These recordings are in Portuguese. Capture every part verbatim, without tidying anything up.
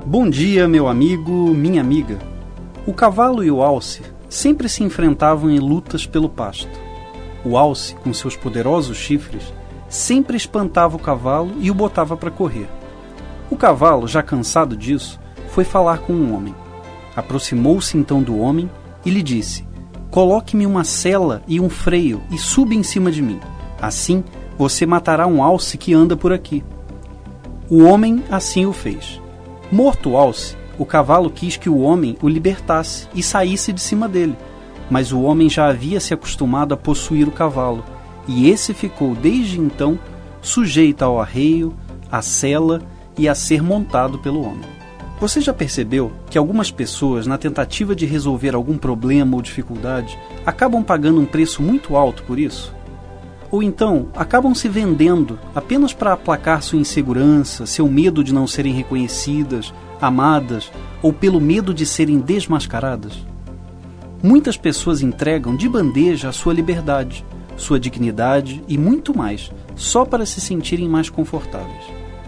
Bom dia, meu amigo, minha amiga. O cavalo e o alce sempre se enfrentavam em lutas pelo pasto. O alce, com seus poderosos chifres, sempre espantava o cavalo e o botava para correr. O cavalo, já cansado disso, foi falar com um homem. Aproximou-se então do homem e lhe disse: coloque-me uma sela e um freio e suba em cima de mim. Assim, você matará um alce que anda por aqui. O homem assim o fez. Morto o alce, o cavalo quis que o homem o libertasse e saísse de cima dele. Mas o homem já havia se acostumado a possuir o cavalo, e esse ficou desde então sujeito ao arreio, à sela e a ser montado pelo homem. Você já percebeu que algumas pessoas, na tentativa de resolver algum problema ou dificuldade, acabam pagando um preço muito alto por isso? Ou então, acabam se vendendo apenas para aplacar sua insegurança, seu medo de não serem reconhecidas, amadas, ou pelo medo de serem desmascaradas? Muitas pessoas entregam de bandeja a sua liberdade, sua dignidade e muito mais, só para se sentirem mais confortáveis.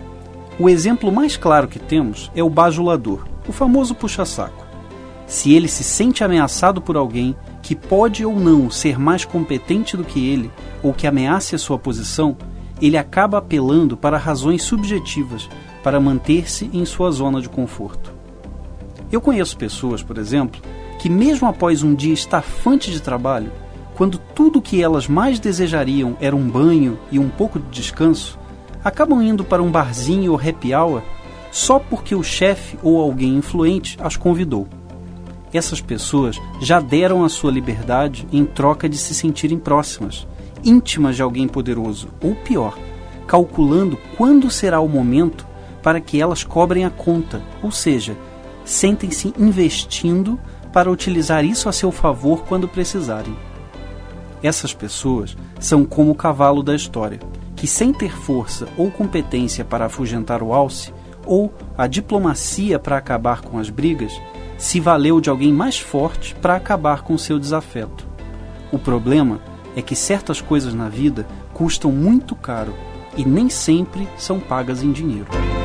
O exemplo mais claro que temos é o bajulador, o famoso puxa-saco. Se ele se sente ameaçado por alguém que pode ou não ser mais competente do que ele, ou que ameace a sua posição, ele acaba apelando para razões subjetivas para manter-se em sua zona de conforto. Eu conheço pessoas, por exemplo, que mesmo após um dia estafante de trabalho, quando tudo o que elas mais desejariam era um banho e um pouco de descanso, acabam indo para um barzinho ou happy hour só porque o chefe ou alguém influente as convidou. Essas pessoas já deram a sua liberdade em troca de se sentirem próximas, íntimas de alguém poderoso, ou pior, calculando quando será o momento para que elas cobrem a conta, ou seja, sentem-se investindo para utilizar isso a seu favor quando precisarem. Essas pessoas são como o cavalo da história, que sem ter força ou competência para afugentar o alce, ou a diplomacia para acabar com as brigas, se valeu de alguém mais forte para acabar com seu desafeto. O problema é que certas coisas na vida custam muito caro e nem sempre são pagas em dinheiro.